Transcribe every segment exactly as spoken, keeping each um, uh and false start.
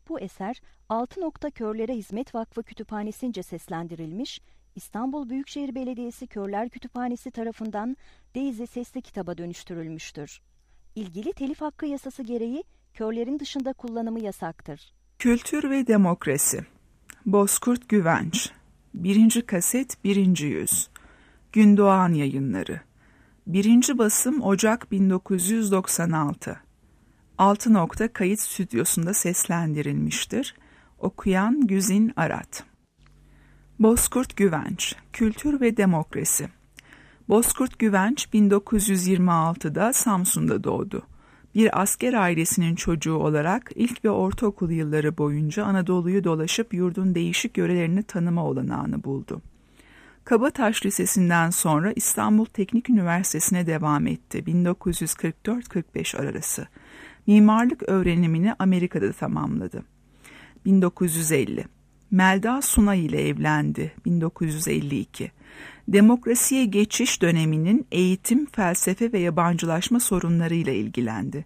Bu eser Altı Nokta Körlere Hizmet Vakfı Kütüphanesi'nce seslendirilmiş, İstanbul Büyükşehir Belediyesi Körler Kütüphanesi tarafından Daisy sesli kitaba dönüştürülmüştür. İlgili telif hakkı yasası gereği körlerin dışında kullanımı yasaktır. Kültür ve Demokrasi. Bozkurt Güvenç. Birinci kaset, birinci yüz. Gündoğan Yayınları. Birinci basım Ocak bin dokuz yüz doksan altı. Altı Nokta Kayıt Stüdyosu'nda seslendirilmiştir. Okuyan Güzin Arat. Bozkurt Güvenç. Kültür ve Demokrasi. Bozkurt Güvenç bin dokuz yüz yirmi altıda Samsun'da doğdu. Bir asker ailesinin çocuğu olarak ilk ve ortaokul yılları boyunca Anadolu'yu dolaşıp yurdun değişik yörelerini tanıma olanağını buldu. Kabataş Lisesi'nden sonra İstanbul Teknik Üniversitesi'ne devam etti bin dokuz yüz kırk dört kırk beş arası. Mimarlık öğrenimini Amerika'da tamamladı. bin dokuz yüz elli. Melda Sunay ile evlendi bin dokuz yüz elli iki. Demokrasiye geçiş döneminin eğitim, felsefe ve yabancılaşma sorunlarıyla ilgilendi.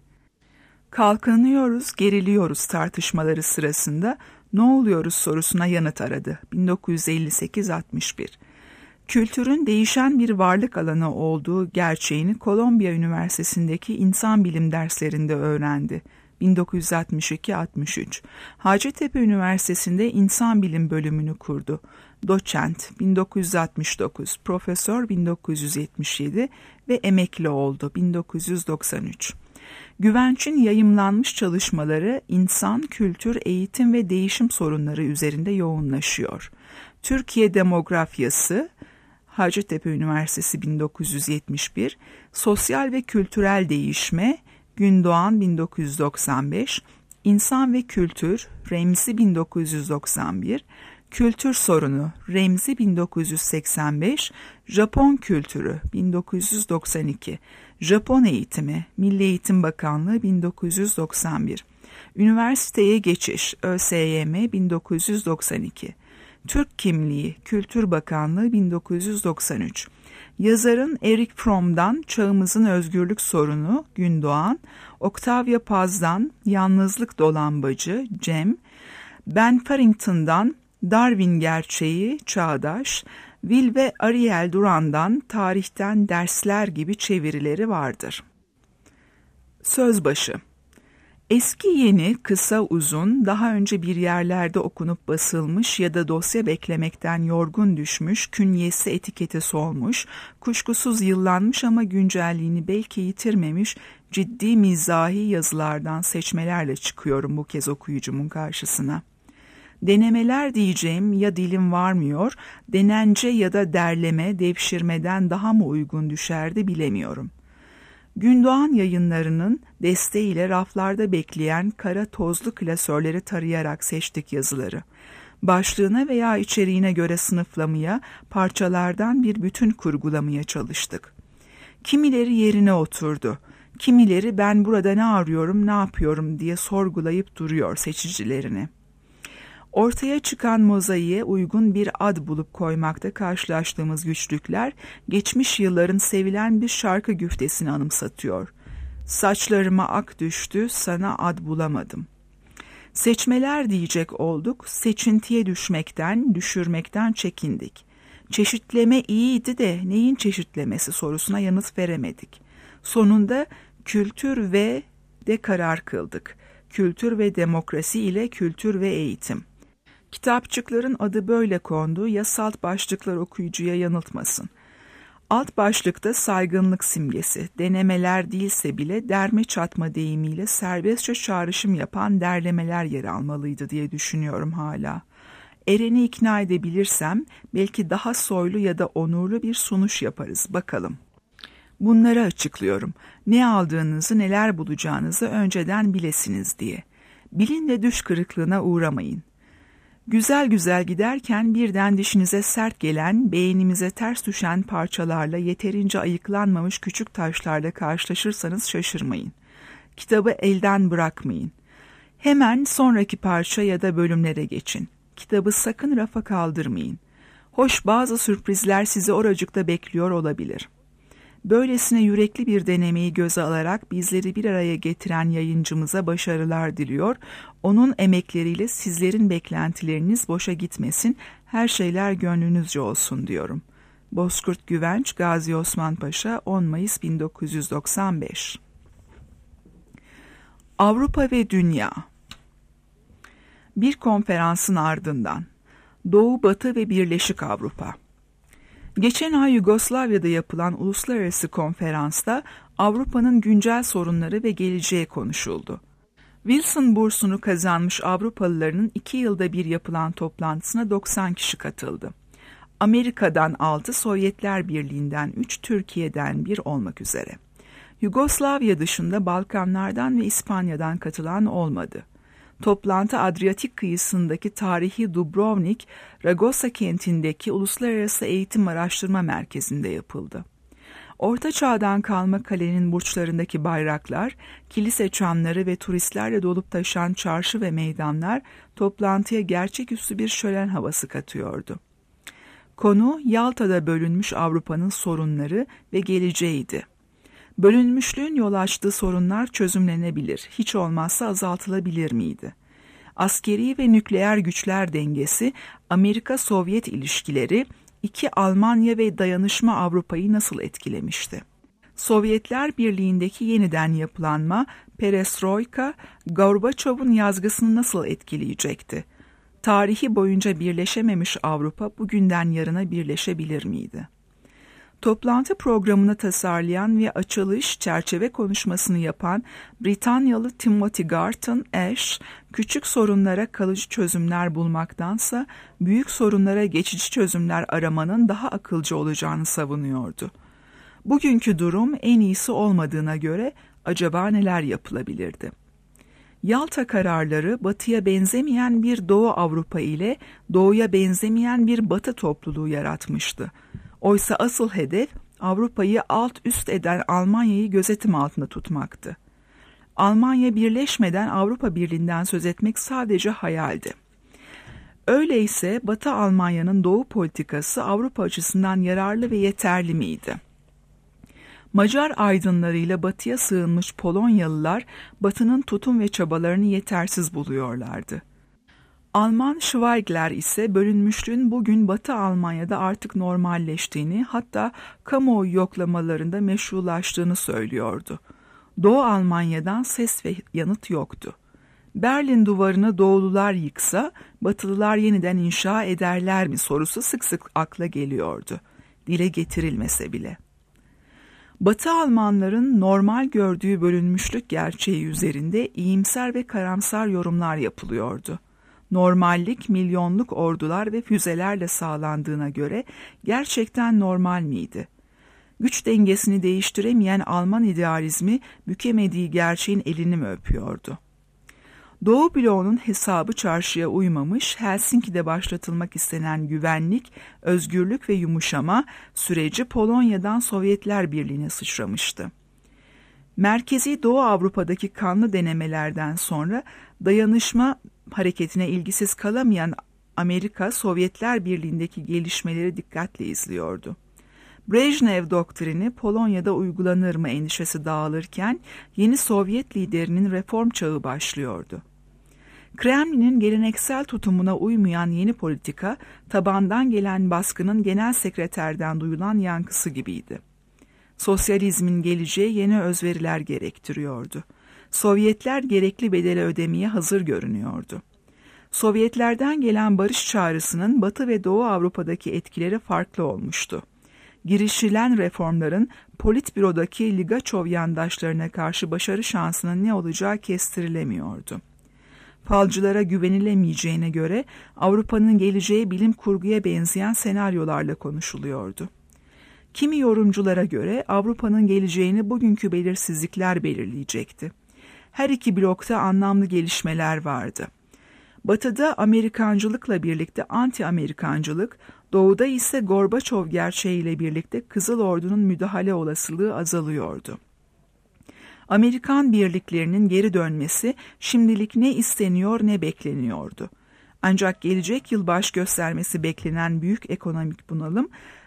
Kalkınıyoruz, geriliyoruz tartışmaları sırasında ne oluyoruz sorusuna yanıt aradı bin dokuz yüz elli sekiz altmış bir. Kültürün değişen bir varlık alanı olduğu gerçeğini Kolombiya Üniversitesi'ndeki insan bilim derslerinde öğrendi bin dokuz yüz altmış iki altmış üç. Hacettepe Üniversitesi'nde insan bilim bölümünü kurdu. Doçent bin dokuz yüz altmış dokuz, profesör bin dokuz yüz yetmiş yedi ve emekli oldu bin dokuz yüz doksan üç. Güvenç'in yayımlanmış çalışmaları insan, kültür, eğitim ve değişim sorunları üzerinde yoğunlaşıyor. Türkiye Demografyası, Hacettepe Üniversitesi bin dokuz yüz yetmiş bir, Sosyal ve Kültürel Değişme, Gündoğan bin dokuz yüz doksan beş, İnsan ve Kültür, Remzi bin dokuz yüz doksan bir, Kültür Sorunu, Remzi bin dokuz yüz seksen beş, Japon Kültürü bin dokuz yüz doksan iki, Japon Eğitimi, Milli Eğitim Bakanlığı bin dokuz yüz doksan bir, Üniversiteye Geçiş, ÖSYM bin dokuz yüz doksan iki, Türk Kimliği, Kültür Bakanlığı bin dokuz yüz doksan üç, yazarın Eric Fromm'dan Çağımızın Özgürlük Sorunu, Gündoğan, Octavia Paz'dan Yalnızlık Dolambacı, Cem, Ben Farrington'dan Darwin Gerçeği, Çağdaş, Will ve Ariel Duran'dan Tarihten Dersler gibi çevirileri vardır. Sözbaşı. Eski yeni, kısa uzun, daha önce bir yerlerde okunup basılmış ya da dosya beklemekten yorgun düşmüş, künyesi etiketi solmuş, kuşkusuz yıllanmış ama güncelliğini belki yitirmemiş ciddi mizahi yazılardan seçmelerle çıkıyorum bu kez okuyucumun karşısına. Denemeler diyeceğim ya dilim varmıyor, denence ya da derleme, devşirmeden daha mı uygun düşerdi bilemiyorum. Gündoğan Yayınları'nın desteğiyle raflarda bekleyen kara tozlu klasörleri tarayarak seçtik yazıları. Başlığına veya içeriğine göre sınıflamaya, parçalardan bir bütün kurgulamaya çalıştık. Kimileri yerine oturdu, kimileri ben burada ne arıyorum, ne yapıyorum diye sorgulayıp duruyor seçicilerini. Ortaya çıkan mozaiğe uygun bir ad bulup koymakta karşılaştığımız güçlükler, geçmiş yılların sevilen bir şarkı güftesini anımsatıyor. Saçlarıma ak düştü, sana ad bulamadım. Seçmeler diyecek olduk, seçintiye düşmekten, düşürmekten çekindik. Çeşitleme iyiydi de neyin çeşitlemesi sorusuna yanıt veremedik. Sonunda kültür ve de karar kıldık. Kültür ve demokrasi ile kültür ve eğitim. Kitapçıkların adı böyle kondu, ya salt başlıklar okuyucuya yanıltmasın. Alt başlıkta saygınlık simgesi, denemeler değilse bile derme çatma deyimiyle serbestçe çağrışım yapan derlemeler yer almalıydı diye düşünüyorum hala. Eren'i ikna edebilirsem belki daha soylu ya da onurlu bir sunuş yaparız, bakalım. Bunları açıklıyorum. Ne aldığınızı, neler bulacağınızı önceden bilesiniz diye. Bilin de düş kırıklığına uğramayın. Güzel güzel giderken birden dişinize sert gelen, beğenimize ters düşen parçalarla yeterince ayıklanmamış küçük taşlarla karşılaşırsanız şaşırmayın. Kitabı elden bırakmayın. Hemen sonraki parça ya da bölümlere geçin. Kitabı sakın rafa kaldırmayın. Hoş bazı sürprizler sizi oracıkta bekliyor olabilir. Böylesine yürekli bir denemeyi göze alarak bizleri bir araya getiren yayıncımıza başarılar diliyor. Onun emekleriyle sizlerin beklentileriniz boşa gitmesin, her şeyler gönlünüzce olsun diyorum. Bozkurt Güvenç, Gazi Osman Paşa, on Mayıs bin dokuz yüz doksan beş. Avrupa ve Dünya. Bir konferansın ardından Doğu, Batı ve Birleşik Avrupa. Geçen ay Yugoslavya'da yapılan uluslararası konferansta Avrupa'nın güncel sorunları ve geleceği konuşuldu. Wilson bursunu kazanmış Avrupalıların iki yılda bir yapılan toplantısına doksan kişi katıldı. Amerika'dan altı, Sovyetler Birliği'nden üç, Türkiye'den bir olmak üzere. Yugoslavya dışında Balkanlardan ve İspanya'dan katılan olmadı. Toplantı Adriyatik kıyısındaki tarihi Dubrovnik, Ragosa kentindeki Uluslararası Eğitim Araştırma Merkezi'nde yapıldı. Orta Çağ'dan kalma kalenin burçlarındaki bayraklar, kilise çanları ve turistlerle dolup taşan çarşı ve meydanlar toplantıya gerçeküstü bir şölen havası katıyordu. Konu Yalta'da bölünmüş Avrupa'nın sorunları ve geleceğiydi. Bölünmüşlüğün yol açtığı sorunlar çözümlenebilir, hiç olmazsa azaltılabilir miydi? Askeri ve nükleer güçler dengesi, Amerika-Sovyet ilişkileri, iki Almanya ve dayanışma Avrupa'yı nasıl etkilemişti? Sovyetler Birliği'ndeki yeniden yapılanma, Perestroika, Gorbaçov'un yazgısını nasıl etkileyecekti? Tarihi boyunca birleşememiş Avrupa bugünden yarına birleşebilir miydi? Toplantı programını tasarlayan ve açılış çerçeve konuşmasını yapan Britanyalı Timothy Garton Ash, küçük sorunlara kalıcı çözümler bulmaktansa büyük sorunlara geçici çözümler aramanın daha akılcı olacağını savunuyordu. Bugünkü durum en iyisi olmadığına göre acaba neler yapılabilirdi? Yalta kararları Batı'ya benzemeyen bir Doğu Avrupa ile Doğu'ya benzemeyen bir Batı topluluğu yaratmıştı. Oysa asıl hedef Avrupa'yı alt üst eden Almanya'yı gözetim altında tutmaktı. Almanya birleşmeden Avrupa Birliği'nden söz etmek sadece hayaldi. Öyleyse Batı Almanya'nın Doğu politikası Avrupa açısından yararlı ve yeterli miydi? Macar aydınlarıyla Batı'ya sığınmış Polonyalılar Batı'nın tutum ve çabalarını yetersiz buluyorlardı. Alman Schweigler ise bölünmüşlüğün bugün Batı Almanya'da artık normalleştiğini, hatta kamuoyu yoklamalarında meşrulaştığını söylüyordu. Doğu Almanya'dan ses ve yanıt yoktu. Berlin duvarını Doğulular yıksa, Batılılar yeniden inşa ederler mi sorusu sık sık akla geliyordu. Dile getirilmese bile. Batı Almanların normal gördüğü bölünmüşlük gerçeği üzerinde iyimser ve karamsar yorumlar yapılıyordu. Normallik milyonluk ordular ve füzelerle sağlandığına göre gerçekten normal miydi? Güç dengesini değiştiremeyen Alman idealizmi bükemediği gerçeğin elini mi öpüyordu? Doğu bloğunun hesabı çarşıya uymamış, Helsinki'de başlatılmak istenen güvenlik, özgürlük ve yumuşama süreci Polonya'dan Sovyetler Birliği'ne sıçramıştı. Merkezi Doğu Avrupa'daki kanlı denemelerden sonra dayanışma hareketine ilgisiz kalamayan Amerika, Sovyetler Birliği'ndeki gelişmeleri dikkatle izliyordu. Brejnev doktrini Polonya'da uygulanır mı endişesi dağılırken yeni Sovyet liderinin reform çağı başlıyordu. Kremlin'in geleneksel tutumuna uymayan yeni politika, tabandan gelen baskının genel sekreterden duyulan yankısı gibiydi. Sosyalizmin geleceği yeni özveriler gerektiriyordu. Sovyetler gerekli bedeli ödemeye hazır görünüyordu. Sovyetlerden gelen barış çağrısının Batı ve Doğu Avrupa'daki etkileri farklı olmuştu. Girişilen reformların Politbüro'daki Ligaçov yandaşlarına karşı başarı şansının ne olacağı kestirilemiyordu. Falcılara güvenilemeyeceğine göre Avrupa'nın geleceği bilim kurguya benzeyen senaryolarla konuşuluyordu. Kimi yorumculara göre Avrupa'nın geleceğini bugünkü belirsizlikler belirleyecekti. Her iki blokta anlamlı gelişmeler vardı. Batı'da Amerikancılıkla birlikte anti-Amerikancılık, Doğu'da ise Gorbaçov gerçeğiyle birlikte Kızıl Ordu'nun müdahale olasılığı azalıyordu. Amerikan birliklerinin geri dönmesi şimdilik ne isteniyor ne bekleniyordu. Ancak gelecek yıl baş göstermesi beklenen büyük ekonomik bunalım,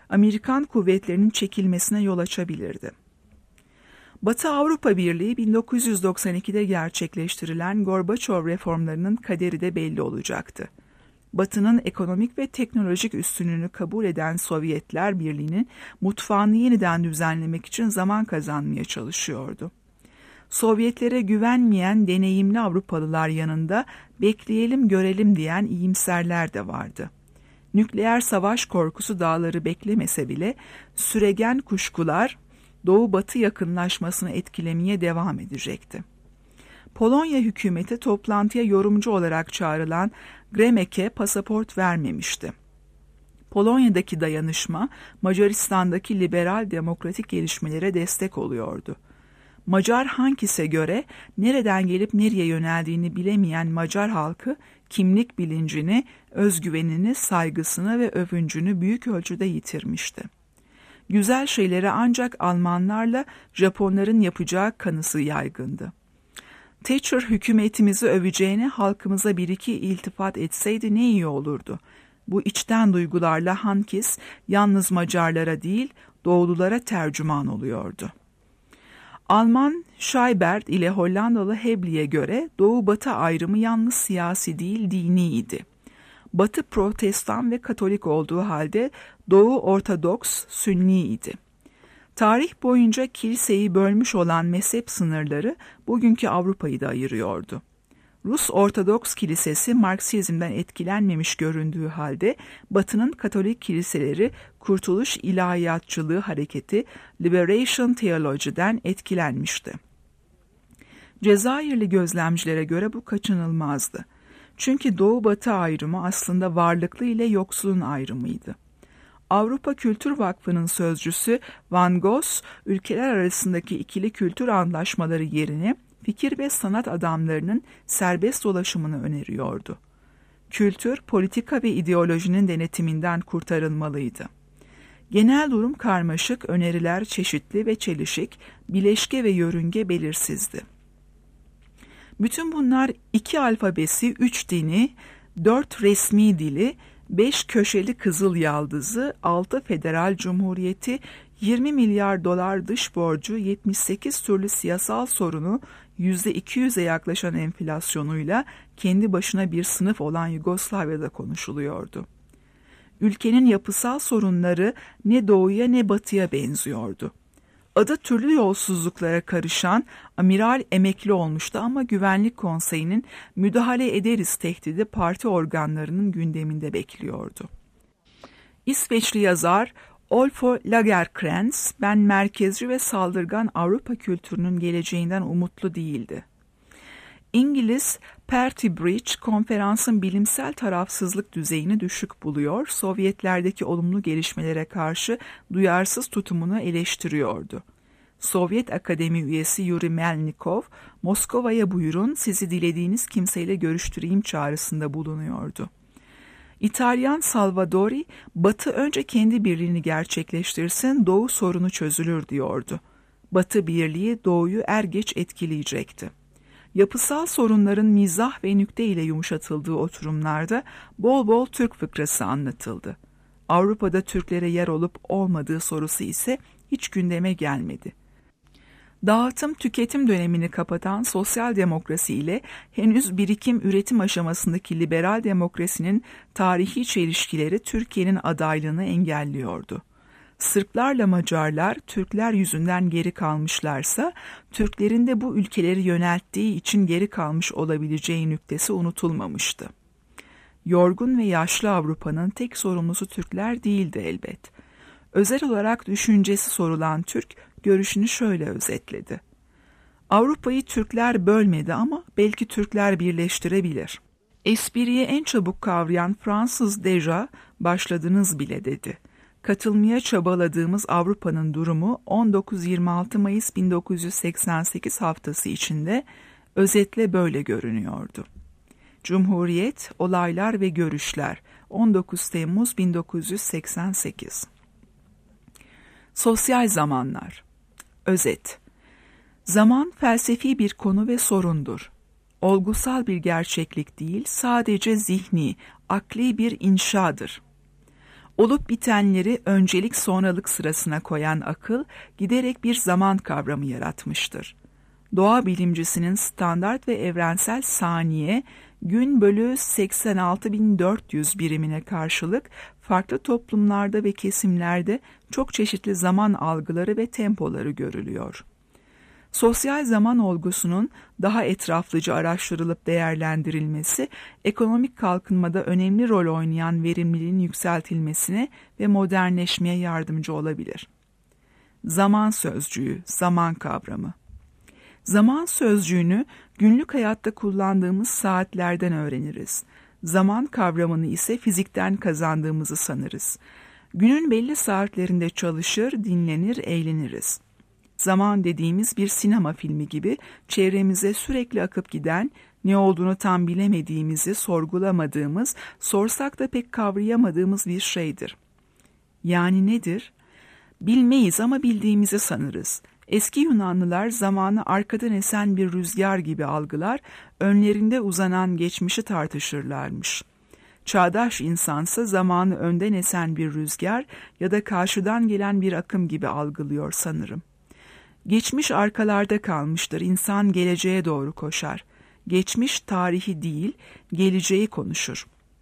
Amerikan kuvvetlerinin çekilmesine yol açabilirdi. Batı Avrupa Birliği bin dokuz yüz doksan ikide gerçekleştirilen Gorbaçov reformlarının kaderi de belli olacaktı. Batı'nın ekonomik ve teknolojik üstünlüğünü kabul eden Sovyetler Birliği'nin mutfağını yeniden düzenlemek için zaman kazanmaya çalışıyordu. Sovyetlere güvenmeyen deneyimli Avrupalılar yanında bekleyelim görelim diyen iyimserler de vardı. Nükleer savaş korkusu dağları beklemese bile süregen kuşkular Doğu-Batı yakınlaşmasını etkilemeye devam edecekti. Polonya hükümeti toplantıya yorumcu olarak çağrılan Gremek'e pasaport vermemişti. Polonya'daki dayanışma Macaristan'daki liberal demokratik gelişmelere destek oluyordu. Macar Hankis'e göre nereden gelip nereye yöneldiğini bilemeyen Macar halkı kimlik bilincini, özgüvenini, saygısını ve övüncünü büyük ölçüde yitirmişti. Güzel şeyleri ancak Almanlarla Japonların yapacağı kanısı yaygındı. Thatcher hükümetimizi öveceğine halkımıza bir iki iltifat etseydi ne iyi olurdu. Bu içten duygularla Hankis yalnız Macarlara değil Doğululara tercüman oluyordu. Alman Scheibert ile Hollandalı Hebli'ye göre Doğu-Batı ayrımı yalnız siyasi değil diniydi. Batı Protestan ve Katolik olduğu halde Doğu Ortodoks Sünniydi. Tarih boyunca kiliseyi bölmüş olan mezhep sınırları bugünkü Avrupa'yı da ayırıyordu. Rus Ortodoks Kilisesi Marksizm'den etkilenmemiş göründüğü halde Batı'nın Katolik kiliseleri Kurtuluş İlahiyatçılığı hareketi Liberation Theology'den etkilenmişti. Cezayirli gözlemcilere göre bu kaçınılmazdı. Çünkü Doğu-Batı ayrımı aslında varlıklı ile yoksulun ayrımıydı. Avrupa Kültür Vakfı'nın sözcüsü Van Gogh, ülkeler arasındaki ikili kültür anlaşmaları yerine fikir ve sanat adamlarının serbest dolaşımını öneriyordu. Kültür, politika ve ideolojinin denetiminden kurtarılmalıydı. Genel durum karmaşık, öneriler çeşitli ve çelişik, bileşke ve yörünge belirsizdi. Bütün bunlar iki alfabesi, üç dini, dört resmi dili, beş köşeli kızıl yaldızı, altı federal cumhuriyeti, yirmi milyar dolar dış borcu, yetmiş sekiz türlü siyasal sorunu, yüzde iki yüze yaklaşan enflasyonuyla kendi başına bir sınıf olan Yugoslavya'da konuşuluyordu. Ülkenin yapısal sorunları ne doğuya ne batıya benziyordu. Adı türlü yolsuzluklara karışan amiral emekli olmuştu ama Güvenlik Konseyi'nin müdahale ederiz tehdidi parti organlarının gündeminde bekliyordu. İsveçli yazar Olafur Lagercrantz, ben merkezci ve saldırgan Avrupa kültürünün geleceğinden umutlu değildi. İngiliz Percy Bridge, konferansın bilimsel tarafsızlık düzeyini düşük buluyor, Sovyetlerdeki olumlu gelişmelere karşı duyarsız tutumunu eleştiriyordu. Sovyet Akademi üyesi Yuri Melnikov, Moskova'ya buyurun sizi dilediğiniz kimseyle görüştüreyim çağrısında bulunuyordu. İtalyan Salvadori, Batı önce kendi birliğini gerçekleştirsin, Doğu sorunu çözülür diyordu. Batı birliği Doğu'yu er geç etkileyecekti. Yapısal sorunların mizah ve nükte ile yumuşatıldığı oturumlarda bol bol Türk fıkrası anlatıldı. Avrupa'da Türklere yer olup olmadığı sorusu ise hiç gündeme gelmedi. Dağıtım tüketim dönemini kapatan sosyal demokrasi ile henüz birikim üretim aşamasındaki liberal demokrasinin tarihi çelişkileri Türkiye'nin adaylığını engelliyordu. Sırplarla Macarlar Türkler yüzünden geri kalmışlarsa Türklerin de bu ülkeleri yönelttiği için geri kalmış olabileceği nüktesi unutulmamıştı. Yorgun ve yaşlı Avrupa'nın tek sorumlusu Türkler değildi elbet. Özel olarak düşüncesi sorulan Türk görüşünü şöyle özetledi. Avrupa'yı Türkler bölmedi ama belki Türkler birleştirebilir. Espriyi en çabuk kavrayan Fransız Deja, başladınız bile dedi. Katılmaya çabaladığımız Avrupa'nın durumu on dokuz yirmi altı Mayıs bin dokuz yüz seksen sekiz haftası içinde özetle böyle görünüyordu. Cumhuriyet, olaylar ve görüşler on dokuz Temmuz bin dokuz yüz seksen sekiz. Sosyal zamanlar. Özet. Zaman felsefi bir konu ve sorundur. Olgusal bir gerçeklik değil, sadece zihni, akli bir inşadır. Olup bitenleri öncelik sonralık sırasına koyan akıl giderek bir zaman kavramı yaratmıştır. Doğa bilimcisinin standart ve evrensel saniye, gün bölü seksen altı bin dört yüz birimine karşılık farklı toplumlarda ve kesimlerde çok çeşitli zaman algıları ve tempoları görülüyor. Sosyal zaman olgusunun daha etraflıca araştırılıp değerlendirilmesi, ekonomik kalkınmada önemli rol oynayan verimliliğin yükseltilmesine ve modernleşmeye yardımcı olabilir. Zaman sözcüğü, zaman kavramı. Zaman sözcüğünü günlük hayatta kullandığımız saatlerden öğreniriz. Zaman kavramını ise fizikten kazandığımızı sanırız. Günün belli saatlerinde çalışır, dinlenir, eğleniriz. Zaman dediğimiz bir sinema filmi gibi çevremize sürekli akıp giden, ne olduğunu tam bilemediğimizi sorgulamadığımız, sorsak da pek kavrayamadığımız bir şeydir. Yani nedir? Bilmeyiz ama bildiğimizi sanırız. Eski Yunanlılar zamanı arkadan esen bir rüzgar gibi algılar, önlerinde uzanan geçmişi tartışırlarmış. Çağdaş insansa zamanı önden esen bir rüzgar ya da karşıdan gelen bir akım gibi algılıyor sanırım. Geçmiş arkalarda kalmıştır, insan geleceğe doğru koşar. Geçmiş tarihi değil, geleceği konuşur.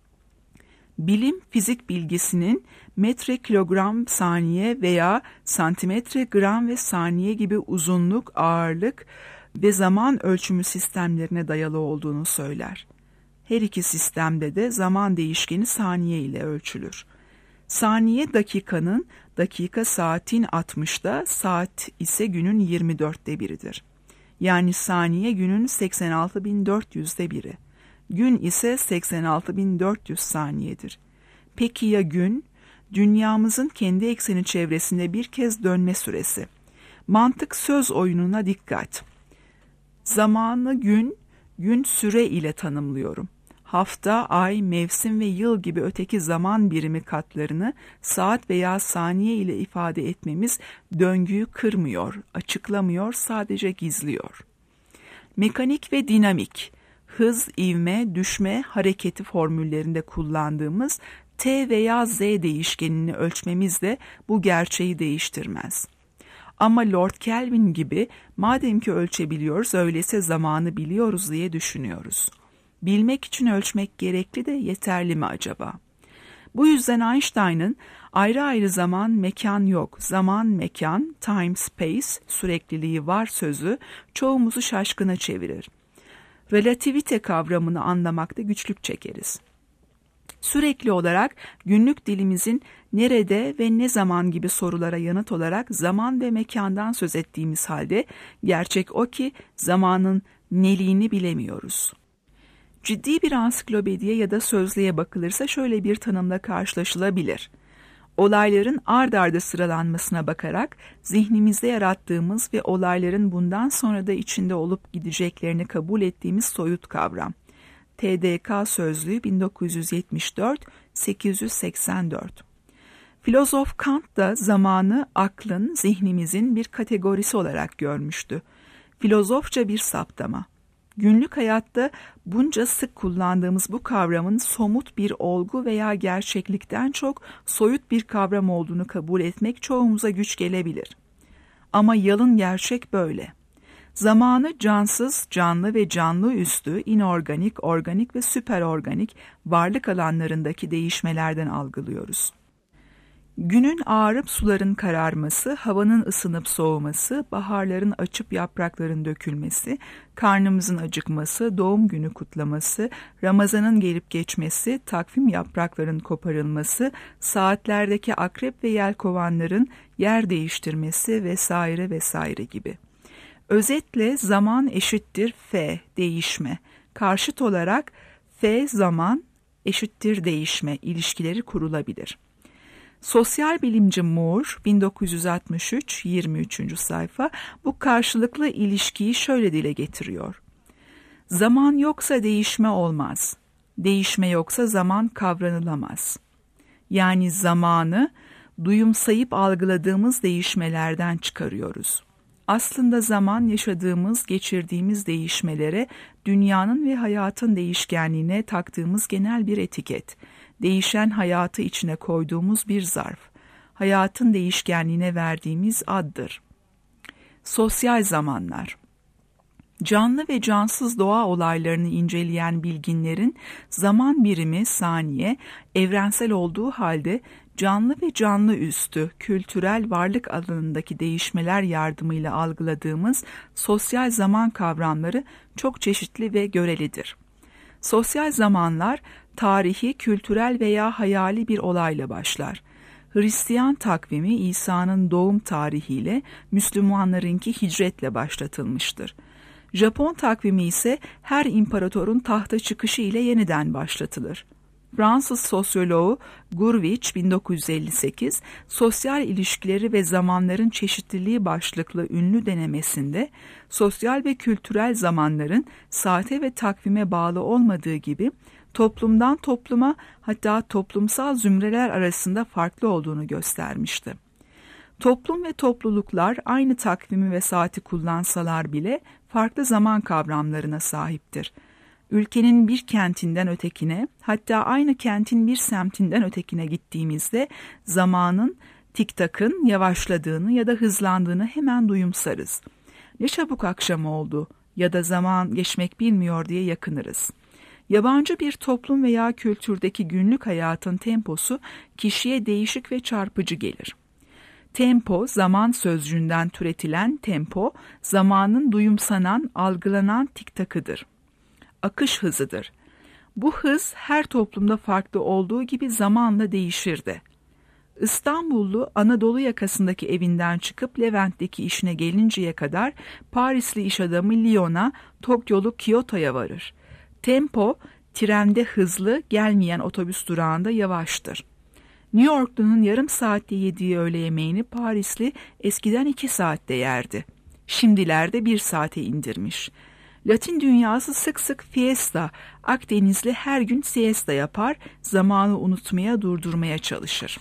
Bilim, fizik bilgisinin metre, kilogram, saniye veya santimetre, gram ve saniye gibi uzunluk, ağırlık ve zaman ölçümü sistemlerine dayalı olduğunu söyler. Her iki sistemde de zaman değişkeni saniye ile ölçülür. Saniye dakikanın, dakika saatin altmışta, saat ise günün yirmi dörtte biridir. Yani saniye günün seksen altı bin dört yüzde biri. Gün ise seksen altı bin dört yüz saniyedir. Peki ya gün? Dünyamızın kendi ekseni çevresinde bir kez dönme süresi. Mantık söz oyununa dikkat. Zamanı gün, gün süre ile tanımlıyorum. Hafta, ay, mevsim ve yıl gibi öteki zaman birimi katlarını saat veya saniye ile ifade etmemiz döngüyü kırmıyor, açıklamıyor, sadece gizliyor. Mekanik ve dinamik, hız, ivme, düşme, hareketi formüllerinde kullandığımız T veya Z değişkenini ölçmemiz de bu gerçeği değiştirmez. Ama Lord Kelvin gibi madem ki ölçebiliyoruz öyleyse zamanı biliyoruz diye düşünüyoruz. Bilmek için ölçmek gerekli de yeterli mi acaba? Bu yüzden Einstein'ın ayrı ayrı zaman, mekan yok, zaman, mekan, time, space, sürekliliği var sözü çoğumuzu şaşkına çevirir. Relativite kavramını anlamakta güçlük çekeriz. Sürekli olarak günlük dilimizin nerede ve ne zaman gibi sorulara yanıt olarak zaman ve mekandan söz ettiğimiz halde gerçek o ki zamanın neliğini bilemiyoruz. Ciddi bir ansiklopediye ya da sözlüğe bakılırsa şöyle bir tanımla karşılaşılabilir. Olayların ard arda sıralanmasına bakarak zihnimizde yarattığımız ve olayların bundan sonra da içinde olup gideceklerini kabul ettiğimiz soyut kavram. T D K Sözlüğü bin dokuz yüz yetmiş dört sekiz yüz seksen dört. Filozof Kant da zamanı aklın, zihnimizin bir kategorisi olarak görmüştü. Filozofça bir saptama. Günlük hayatta bunca sık kullandığımız bu kavramın somut bir olgu veya gerçeklikten çok soyut bir kavram olduğunu kabul etmek çoğumuza güç gelebilir. Ama yalın gerçek böyle. Zamanı cansız, canlı ve canlı üstü, inorganik, organik ve süperorganik varlık alanlarındaki değişmelerden algılıyoruz. Günün ağarıp suların kararması, havanın ısınıp soğuması, baharların açıp yaprakların dökülmesi, karnımızın acıkması, doğum günü kutlaması, Ramazan'ın gelip geçmesi, takvim yaprakların koparılması, saatlerdeki akrep ve yelkovanların yer değiştirmesi vesaire vesaire gibi. Özetle zaman eşittir F, değişme. Karşıt olarak F zaman eşittir değişme ilişkileri kurulabilir. Sosyal bilimci Moore bin dokuz yüz altmış üç yirmi üçüncü sayfa bu karşılıklı ilişkiyi şöyle dile getiriyor. Zaman yoksa değişme olmaz. Değişme yoksa zaman kavranılamaz. Yani zamanı duyumsayıp algıladığımız değişmelerden çıkarıyoruz. Aslında zaman yaşadığımız, geçirdiğimiz değişmelere, dünyanın ve hayatın değişkenliğine taktığımız genel bir etiket. değişen hayatı içine koyduğumuz bir zarf. Hayatın değişkenliğine verdiğimiz addır. Sosyal zamanlar. Canlı ve cansız doğa olaylarını inceleyen bilginlerin zaman birimi saniye evrensel olduğu halde canlı ve canlı üstü kültürel varlık alanındaki değişmeler yardımıyla algıladığımız sosyal zaman kavramları çok çeşitli ve görelidir. Sosyal zamanlar tarihi, kültürel veya hayali bir olayla başlar. Hristiyan takvimi İsa'nın doğum tarihiyle, Müslümanlarınki hicretle başlatılmıştır. Japon takvimi ise her imparatorun tahta çıkışı ile yeniden başlatılır. Fransız sosyoloğu Gurvitch bin dokuz yüz elli sekiz, Sosyal İlişkileri ve Zamanların Çeşitliliği başlıklı ünlü denemesinde, sosyal ve kültürel zamanların saate ve takvime bağlı olmadığı gibi, toplumdan topluma hatta toplumsal zümreler arasında farklı olduğunu göstermişti. Toplum ve topluluklar aynı takvimi ve saati kullansalar bile farklı zaman kavramlarına sahiptir. Ülkenin bir kentinden ötekine, hatta aynı kentin bir semtinden ötekine gittiğimizde zamanın tiktakın yavaşladığını ya da hızlandığını hemen duyumsarız. Ne çabuk akşam oldu ya da zaman geçmek bilmiyor diye yakınırız. Yabancı bir toplum veya kültürdeki günlük hayatın temposu kişiye değişik ve çarpıcı gelir. Tempo, zaman sözcüğünden türetilen tempo, zamanın duyumsanan, algılanan tiktakıdır. Akış hızıdır. Bu hız her toplumda farklı olduğu gibi zamanla değişir de. İstanbullu Anadolu yakasındaki evinden çıkıp Levent'teki işine gelinceye kadar Parisli iş adamı Lyon'a, Tokyolu Kyoto'ya varır. Tempo, trende hızlı, gelmeyen otobüs durağında yavaştır. New Yorklu'nun yarım saatte yediği öğle yemeğini Parisli eskiden iki saatte yerdi. Şimdilerde bir saate indirmiş. Latin dünyası sık sık fiesta, Akdenizli her gün siesta yapar, zamanı unutmaya, durdurmaya çalışır.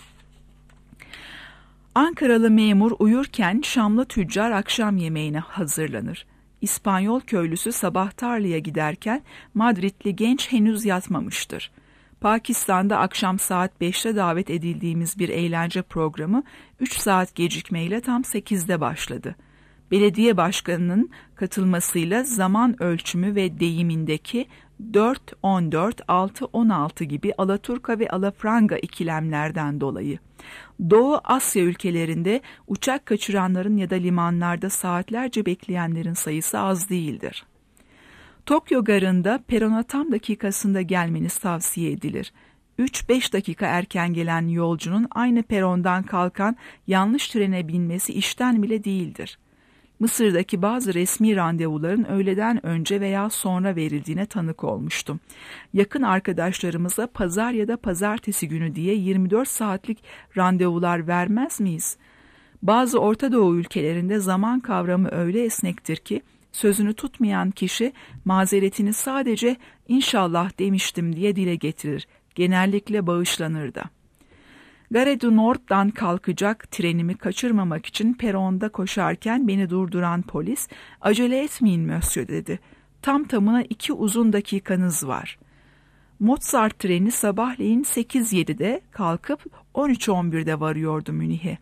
Ankaralı memur uyurken Şamlı tüccar akşam yemeğine hazırlanır. İspanyol köylüsü sabah tarlaya giderken Madridli genç henüz yatmamıştır. Pakistan'da akşam saat beşte davet edildiğimiz bir eğlence programı üç saat gecikmeyle tam sekizde başladı. Belediye başkanının katılmasıyla zaman ölçümü ve deyimindeki dört on dört, altı on altı gibi Alaturka ve Alafranga ikilemlerden dolayı Doğu Asya ülkelerinde uçak kaçıranların ya da limanlarda saatlerce bekleyenlerin sayısı az değildir. Tokyo garında perona tam dakikasında gelmeniz tavsiye edilir. üç beş dakika erken gelen yolcunun aynı perondan kalkan yanlış trene binmesi işten bile değildir. Mısır'daki bazı resmi randevuların öğleden önce veya sonra verildiğine tanık olmuştum. Yakın arkadaşlarımıza pazar ya da pazartesi günü diye yirmi dört saatlik randevular vermez miyiz? Bazı Orta Doğu ülkelerinde zaman kavramı öyle esnektir ki sözünü tutmayan kişi mazeretini sadece inşallah demiştim diye dile getirir. Genellikle bağışlanır da. Gare du Nord'dan kalkacak trenimi kaçırmamak için peronda koşarken beni durduran polis, "Acele etmeyin Monsieur" dedi. "Tam tamına iki uzun dakikanız var." Mozart treni sabahleyin sekiz yedide kalkıp on üç on birde varıyordu Münih'e.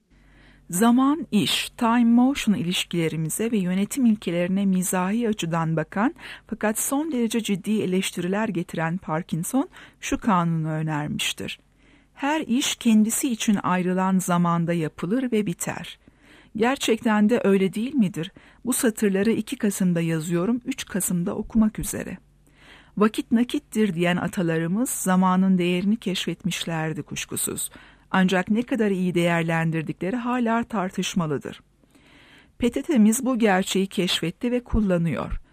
Zaman, iş, time-motion ilişkilerimize ve yönetim ilkelerine mizahi açıdan bakan fakat son derece ciddi eleştiriler getiren Parkinson şu kanunu önermiştir. Her iş kendisi için ayrılan zamanda yapılır ve biter. Gerçekten de öyle değil midir? Bu satırları iki Kasım'da yazıyorum, üç Kasım'da okumak üzere. Vakit nakittir diyen atalarımız zamanın değerini keşfetmişlerdi kuşkusuz. Ancak ne kadar iyi değerlendirdikleri hala tartışmalıdır. P T T'miz bu gerçeği keşfetti ve kullanıyor.